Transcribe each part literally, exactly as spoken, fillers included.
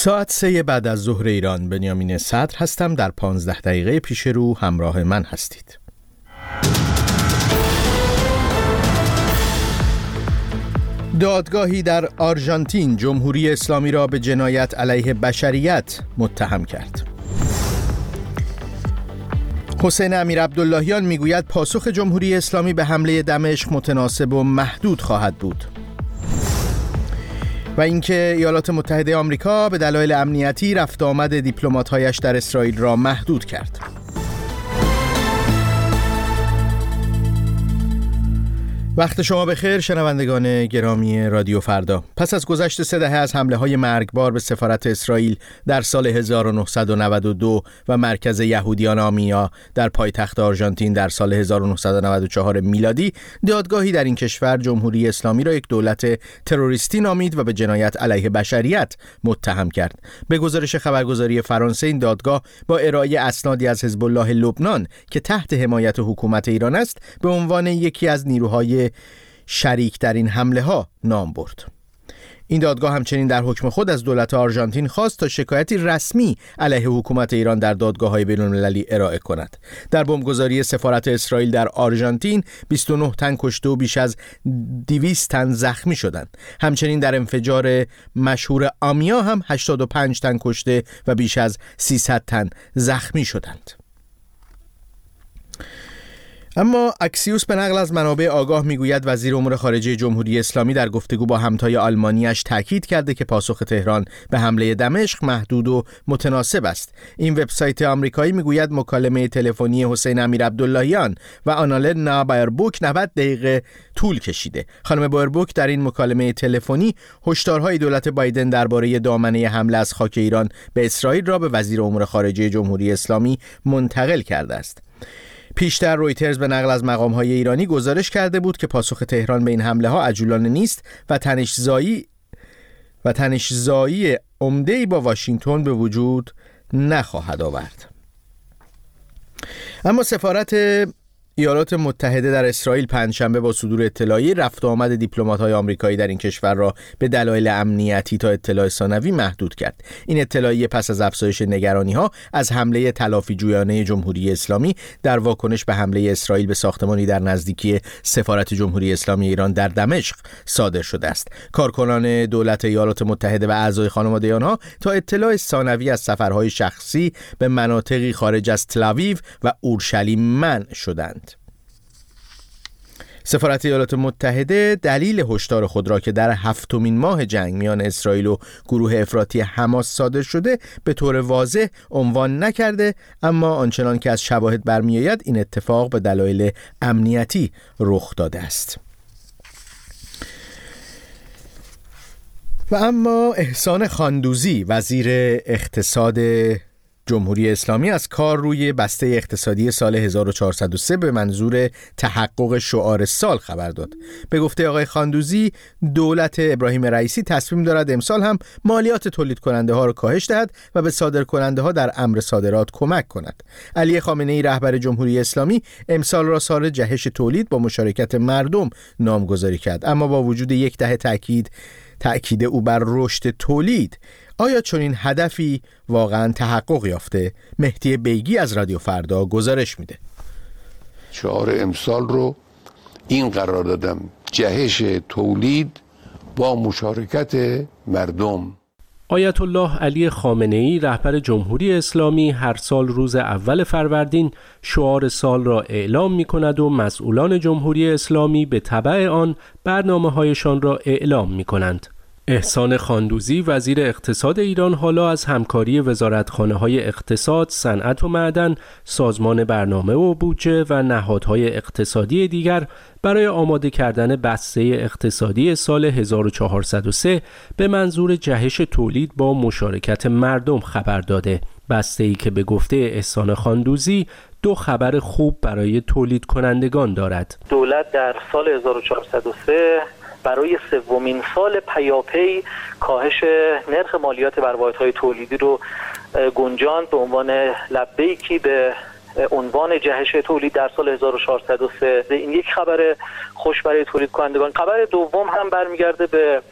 ساعت سه بعد از ظهر ایران. بنیامین صدر هستم. در پانزده دقیقه پیش رو همراه من هستید. دادگاهی در آرژانتین جمهوری اسلامی را به جنایت علیه بشریت متهم کرد. حسین امیر عبداللهیان میگوید پاسخ جمهوری اسلامی به حمله دمشق متناسب و محدود خواهد بود. و اینکه ایالات متحده آمریکا به دلایل امنیتی رفت آمد دیپلمات‌هایش در اسرائیل را محدود کرد. وقت شما بخیر شنوندگان گرامی رادیو فردا. پس از گذشت سه دهه از حمله‌های مرگبار به سفارت اسرائیل در سال هزار و نهصد و نود و دو و مرکز یهودیان آمیا در پایتخت آرژانتین در سال هزار و نهصد و نود و چهار میلادی، دادگاهی در این کشور جمهوری اسلامی را یک دولت تروریستی نامید و به جنایت علیه بشریت متهم کرد. به گزارش خبرگزاری فرانسه، این دادگاه با ارائه اسنادی از حزب الله لبنان که تحت حمایت حکومت ایران است، به عنوان یکی از نیروهای شریک در این حمله ها نام برد. این دادگاه همچنین در حکم خود از دولت آرژانتین خواست تا شکایتی رسمی علیه حکومت ایران در دادگاه‌های بین‌المللی ارائه کند. در بمبگذاری سفارت اسرائیل در آرژانتین بیست و نه تن کشته و بیش از دویست تن زخمی شدند. همچنین در انفجار مشهور آمیا هم هشتاد و پنج تن کشته و بیش از سیصد تن زخمی شدند. اما اکسیوس به نقل از منابع آگاه میگوید وزیر امور خارجه جمهوری اسلامی در گفتگو با همتای آلمانیش تاکید کرده که پاسخ تهران به حمله دمشق محدود و متناسب است. این وبسایت آمریکایی میگوید مکالمه تلفنی حسین امیر عبداللهیان و آنالنا بایربوک نود دقیقه طول کشیده. خانم بایربوک در این مکالمه تلفنی هشدارهای دولت بایدن درباره دامنه حمله از خاک ایران به اسرائیل را به وزیر امور خارجه جمهوری اسلامی منتقل کرده است. پیشتر رویترز به نقل از مقام‌های ایرانی گزارش کرده بود که پاسخ تهران به این حمله ها عجولانه نیست و تنش‌زایی و تنش‌زایی عمده‌ای با واشنگتن به وجود نخواهد آورد. اما سفارت ایالات متحده در اسرائیل پنجشنبه با صدور اطلاعیه رفت و آمد دیپلمات‌های آمریکایی در این کشور را به دلایل امنیتی تا اطلاع ثانوی محدود کرد. این اطلاعیه پس از افزایش نگرانی‌ها از حمله تلافی جویانه جمهوری اسلامی در واکنش به حمله اسرائیل به ساختمانی در نزدیکی سفارت جمهوری اسلامی ایران در دمشق صادر شده است. کارکنان دولت ایالات متحده و اعضای خانواده آنها تا اطلاع ثانوی از سفرهای شخصی به مناطقی خارج از تل‌آویو و اورشلیم منع شدند. سفارت ایالات متحده دلیل هشدار خود را که در هفتمین ماه جنگ میان اسرائیل و گروه افراطی حماس صادر شده به طور واضح عنوان نکرده، اما آنچنان که از شواهد برمیآید این اتفاق به دلایل امنیتی رخ داده است. و اما احسان خاندوزی وزیر اقتصاد جمهوری اسلامی از کار روی بسته اقتصادی سال هزار و چهارصد و سه به منظور تحقق شعار سال خبر داد. به گفته آقای خاندوزی، دولت ابراهیم رئیسی تصمیم دارد امسال هم مالیات تولید کننده ها را کاهش دهد و به صادر کننده ها در امر صادرات کمک کند. علی خامنه ای رهبر جمهوری اسلامی امسال را سال جهش تولید با مشارکت مردم نامگذاری کرد، اما با وجود یک دهه تاکید تأکید او بر رشد تولید، آیا چنین هدفی واقعا تحقق یافته؟ مهدی بیگی از رادیو فردا گزارش میده. شعار امسال رو این قرار دادم: جهش تولید با مشارکت مردم. آیت الله علی خامنه ای رهبر جمهوری اسلامی هر سال روز اول فروردین شعار سال را اعلام می کند و مسئولان جمهوری اسلامی به تبع آن برنامه‌هایشان را اعلام می کنند. احسان خاندوزی وزیر اقتصاد ایران حالا از همکاری وزارتخانه‌های اقتصاد، صنعت و معدن، سازمان برنامه و بودجه و نهادهای اقتصادی دیگر برای آماده کردن بسته اقتصادی سال هزار و چهارصد و سه به منظور جهش تولید با مشارکت مردم خبر داده. بسته‌ای که به گفته احسان خاندوزی دو خبر خوب برای تولید کنندگان دارد. دولت در سال هزار و چهارصد و سه برای سومین سال پیاپی کاهش نرخ مالیات بر واحدهای تولیدی رو گنجاند به عنوان لبیکی به عنوان جهش تولید در سال هزار و چهارصد و سه. این یک خبر خوش برای تولید کنندگان. خبر دوم هم برمیگرده به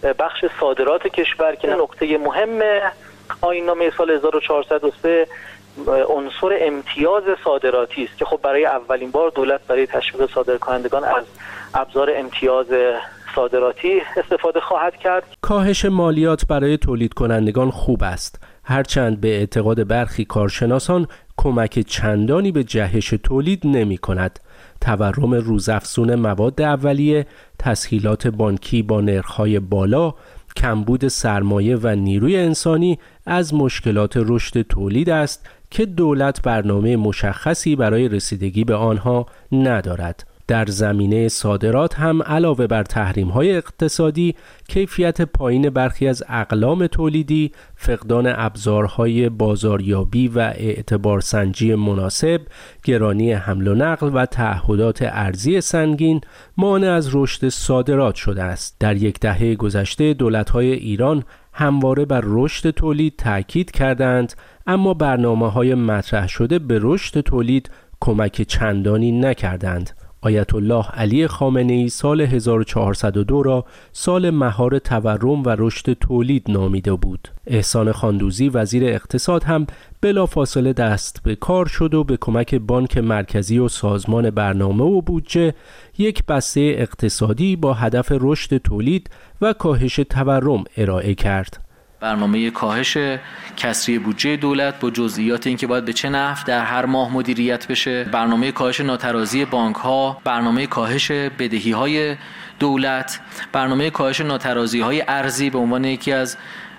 بخش صادرات کشور که نقطه مهم آیین‌نامه سال هزار و چهارصد و سه عنصر امتیاز صادراتی است که خب برای اولین بار دولت برای تشویق صادرکنندگان از ابزار امتیاز صادراتی استفاده خواهد کرد. کاهش مالیات برای تولید کنندگان خوب است، هرچند به اعتقاد برخی کارشناسان کمک چندانی به جهش تولید نمی کند. تورم روزافزون مواد اولیه، تسهیلات بانکی با نرخ‌های بالا، کمبود سرمایه و نیروی انسانی از مشکلات رشد تولید است که دولت برنامه مشخصی برای رسیدگی به آنها ندارد. در زمینه صادرات هم علاوه بر تحریم‌های اقتصادی، کیفیت پایین برخی از اقلام تولیدی، فقدان ابزارهای بازاریابی و اعتبارسنجی مناسب، گرانی حمل و نقل و تعهدات ارزی سنگین مانع از رشد صادرات شده است. در یک دهه گذشته دولت‌های ایران همواره بر رشد تولید تأکید کردند، اما برنامه‌های مطرح شده به رشد تولید کمک چندانی نکردند. آیت الله علی خامنه‌ای سال هزار و چهارصد و دو را سال مهار تورم و رشد تولید نامیده بود. احسان خاندوزی وزیر اقتصاد هم بلافاصله دست به کار شد و به کمک بانک مرکزی و سازمان برنامه و بودجه یک بسته اقتصادی با هدف رشد تولید و کاهش تورم ارائه کرد. برنامه کاهش کسری بودجه دولت با جزئیات اینکه باید به چه نحو در هر ماه مدیریت بشه، برنامه کاهش ناترازی بانک‌ها، برنامه کاهش بدهی‌های دولت، برنامه کاهش ناترازی‌های ارزی به عنوان یکی از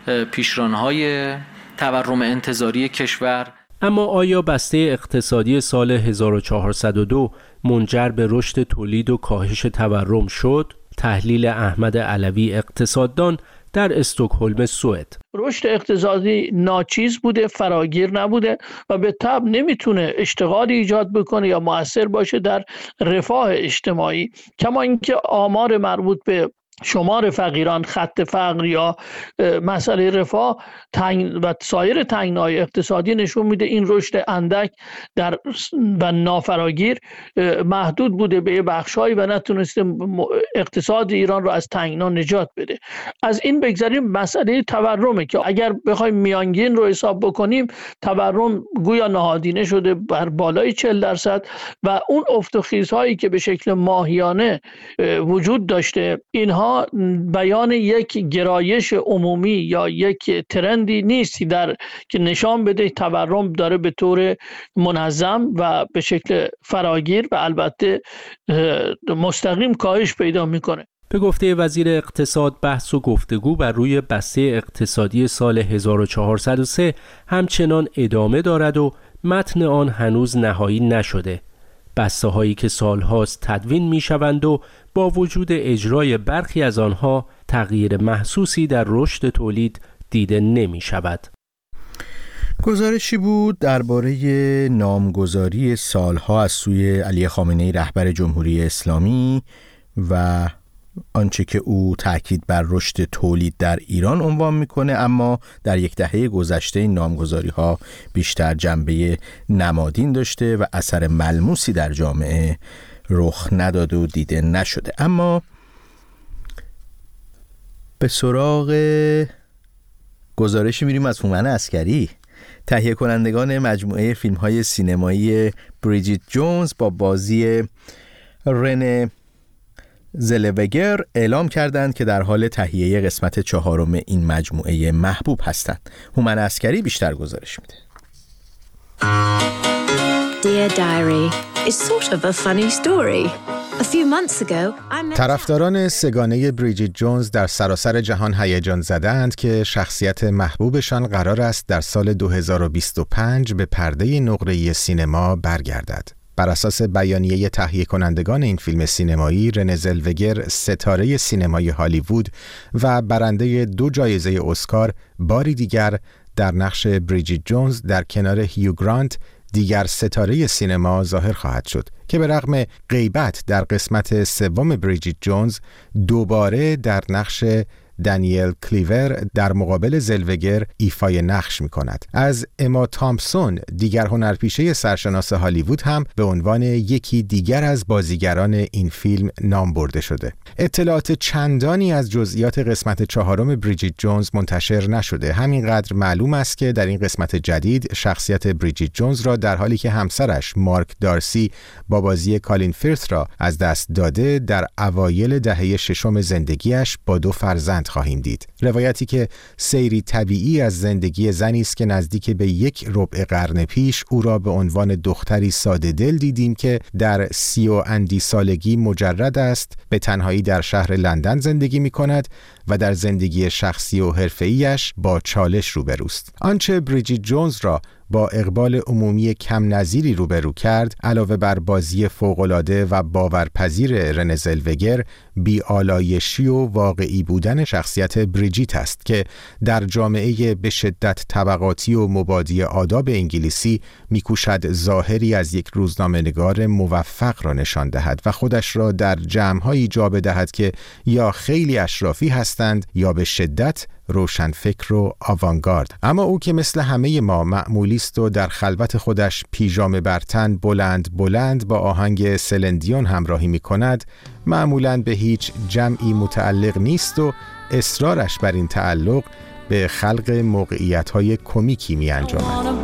پیشران‌های تورم انتظاری کشور. اما آیا بسته اقتصادی سال هزار و چهارصد و دو منجر به رشد تولید و کاهش تورم شد؟ تحلیل احمد علوی اقتصاددان در استکهلم سوئد. رشد اقتصادی ناچیز بوده، فراگیر نبوده و به طبع نمیتونه اشتغالی ایجاد بکنه یا مؤثر باشه در رفاه اجتماعی. کما اینکه آمار مربوط به شمار فقیران، خط فقر یا مسئله رفاه تنگ و سایر تنگنای اقتصادی نشون میده این رشد اندک در و نافراگیر محدود بوده به بخشایی و نتونسته اقتصاد ایران رو از تنگنا نجات بده. از این بگذاریم مسئله تورمه که اگر بخوایم میانگین رو حساب بکنیم، تورم گویا نهادینه شده بر بالای چهل درصد و اون افت و خیزهایی که به شکل ماهیانه وجود داشته، اینها بیان یک گرایش عمومی یا یک ترندی نیست در که نشان بده تورم داره به طور منظم و به شکل فراگیر و البته مستقیم کاهش پیدا میکنه. به گفته وزیر اقتصاد، بحث و گفتگو بر روی بسته اقتصادی سال هزار و چهارصد و سه همچنان ادامه دارد و متن آن هنوز نهایی نشده. بسته هایی که سالهاست تدوین می شوند و با وجود اجرای برخی از آنها تغییر محسوسی در رشد تولید دیده نمی شود. گزارشی بود درباره نامگذاری سالها از سوی علی خامنه‌ای رهبر جمهوری اسلامی و آنچه که او تاکید بر رشد تولید در ایران عنوان میکنه، اما در یک دهه گذشته این نامگذاری ها بیشتر جنبه نمادین داشته و اثر ملموسی در جامعه رخ نداده و دیده نشده. اما به سراغ گزارشی میریم از هومن عسکری. تهیه کنندگان مجموعه فیلم های سینمایی بریجیت جونز با بازی رنه زلوگر اعلام کردند که در حال تهیه قسمت چهارم این مجموعه محبوب هستند. هومن عسکری بیشتر گزارش میده. Dear Diary, it's sort of a funny story. A few months ago, I met... طرفداران سگانه بریجیت جونز در سراسر جهان هیجان زدند که شخصیت محبوبشان قرار است در سال دو هزار و بیست و پنج به پرده نقره‌ای سینما برگردد. بر اساس بیانیه تهیه کنندگان این فیلم سینمایی، رنه زلوگر، ستاره سینمای هالیوود و برنده دو جایزه اسکار، باری دیگر در نقش بریجیت جونز در کنار هیو گرانت، دیگر ستاره سینما ظاهر خواهد شد که به رغم غیبت در قسمت سوم بریجیت جونز دوباره در نقش دانیل کلیور در مقابل زلوگر ایفای نقش می‌کند. از اما تامپسون دیگر هنرپیشه سرشناس هالیوود هم به عنوان یکی دیگر از بازیگران این فیلم نام برده شده. اطلاعات چندانی از جزئیات قسمت چهارم بریجیت جونز منتشر نشده. همینقدر معلوم است که در این قسمت جدید شخصیت بریجیت جونز را در حالی که همسرش مارک دارسی با بازی کالین فرث را از دست داده در اوایل دهه ششم زندگیش با دو فرزند خواهیم دید. روایتی که سیری طبیعی از زندگی زنی است که نزدیک به یک ربع قرن پیش او را به عنوان دختری ساده دل دیدیم که در سی و اندی سالگی مجرد است، به تنهایی در شهر لندن زندگی می کند و در زندگی شخصی و حرفه‌ایش با چالش روبروست. آنچه بریجیت جونز را با اقبال عمومی کم نظیری روبرو کرد، علاوه بر بازی فوق‌العاده و باورپذیر رنه زلوگر، بی‌آلایشی و واقعی بودن شخصیت بریجیت است که در جامعه به شدت طبقاتی و مبادی آداب انگلیسی می‌کوشد ظاهری از یک روزنامه‌نگار موفق را نشان دهد و خودش را در جمع‌هایی جا بدهد که یا خیلی اشرافی هستند یا به شدت روشنفکر و آوانگارد. اما او که مثل همه ما معمولی است و در خلوت خودش پیژامه بر تن بلند بلند با آهنگ سلندیون همراهی می کند، معمولاً به هیچ جمعی متعلق نیست و اصرارش بر این تعلق به خلق موقعیت‌های کمیکی می انجامد.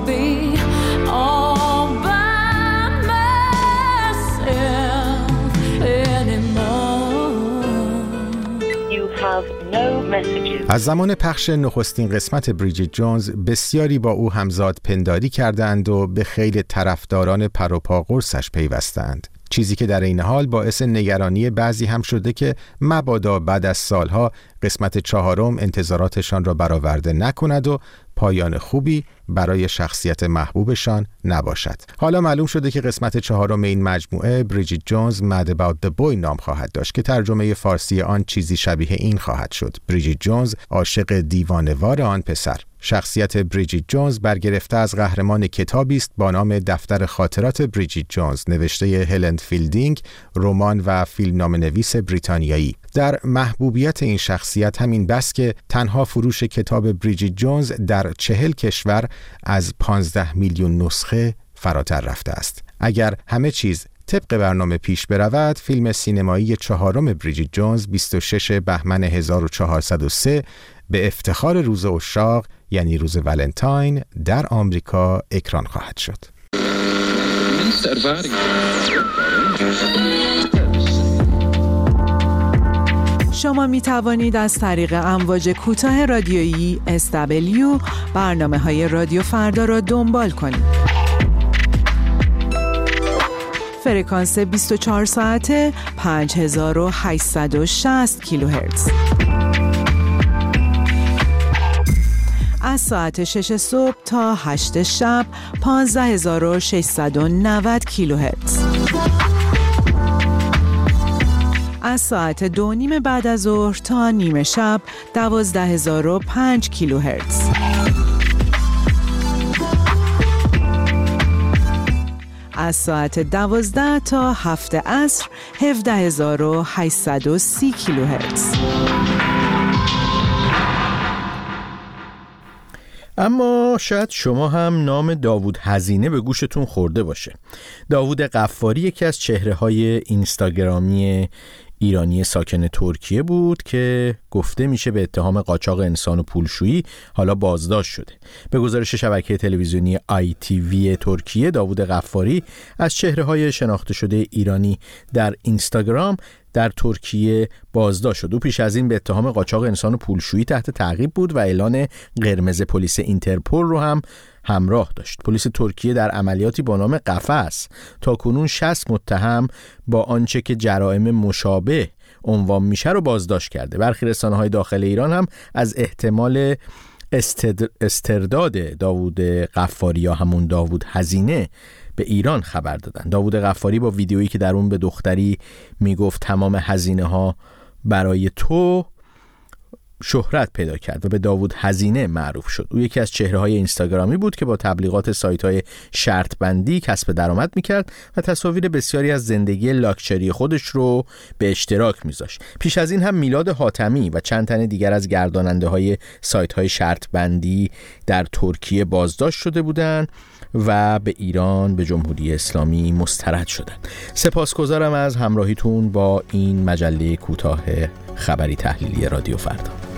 از زمان پخش نخستین قسمت بریجیت جونز بسیاری با او همزاد پنداری کردند و به خیلی طرفداران پر و پا قرصش پیوستند. چیزی که در این حال باعث نگرانی بعضی هم شده که مبادا بعد از سالها قسمت چهارم انتظاراتشان را برآورده نکند و پایان خوبی برای شخصیت محبوبشان نباشد. حالا معلوم شده که قسمت چهارم این مجموعه بریجیت جونز Mad About the Boy نام خواهد داشت که ترجمه فارسی آن چیزی شبیه این خواهد شد: بریجیت جونز عاشق دیوانه‌وار آن پسر. شخصیت بریجیت جونز برگرفته از قهرمان کتابی است با نام دفتر خاطرات بریجیت جونز نوشته هلن فیلدینگ، رمان و فیلمنامه‌نویس بریتانیایی. در محبوبیت این شخصیت همین بس که تنها فروش کتاب بریجیت جونز در چهل کشور از پانزده میلیون نسخه فراتر رفته است. اگر همه چیز طبق برنامه پیش برود، فیلم سینمایی چهارم بریجیت جونز بیست و شش بهمن هزار و چهارصد و سه به افتخار روز عشاق یعنی روز ولنتاین در آمریکا اکران خواهد شد. شما می توانید از طریق امواج کوتاه رادیویی اس دبلیو برنامه‌های رادیو فردا را دنبال کنید. فرکانس بیست و چهار ساعته پنج هزار و هشتصد و شصت کیلوهرتز. از ساعت شش صبح تا هشت شب پانزده هزار و ششصد و نود کیلوهرتز. از ساعت دو نیم بعد از ظهر تا نیمه شب دوازده هزار و پنج کیلوهرتز. از ساعت دوازده تا هفت عصر هفده هزار و هشتصد و سی کیلوهرتز. اما شاید شما هم نام داوود هزینه به گوشتون خورده باشه. داوود غفاری یکی از چهره‌های اینستاگرامی ایرانی ساکن ترکیه بود که گفته میشه به اتهام قاچاق انسان و پولشویی حالا بازداشت شده. به گزارش شبکه تلویزیونی آی تی وی ترکیه، داوود غفاری از چهره‌های شناخته شده ایرانی در اینستاگرام در ترکیه بازداشت شد. او پیش از این به اتهام قاچاق انسان و پولشویی تحت تعقیب بود و اعلان قرمز پلیس اینترپل رو هم همراه داشت. پلیس ترکیه در عملیاتی با نام قفس تاکنون شصت متهم با آنچه که جرائم مشابه عنوان میشه رو بازداشت کرده. برخی رسانه‌های داخل ایران هم از احتمال استرداد داوود غفاری یا همون داوود هزینه به ایران خبر دادن. داوود غفاری با ویدیویی که در اون به دختری میگفت تمام هزینه ها برای تو شهرت پیدا کرد و به داوود هزینه معروف شد. او یکی از چهره‌های اینستاگرامی بود که با تبلیغات سایت‌های شرط بندی کسب درآمد می‌کرد و تصاویر بسیاری از زندگی لاکچری خودش رو به اشتراک می‌ذاشت. پیش از این هم میلاد حاتمی و چند تن دیگر از گرداننده‌های سایت‌های شرط بندی در ترکیه بازداشت شده بودند و به ایران، به جمهوری اسلامی مسترد شدند. سپاسگزارم از همراهیتون با این مجله کوتاه خبری تحلیلی رادیو فردا.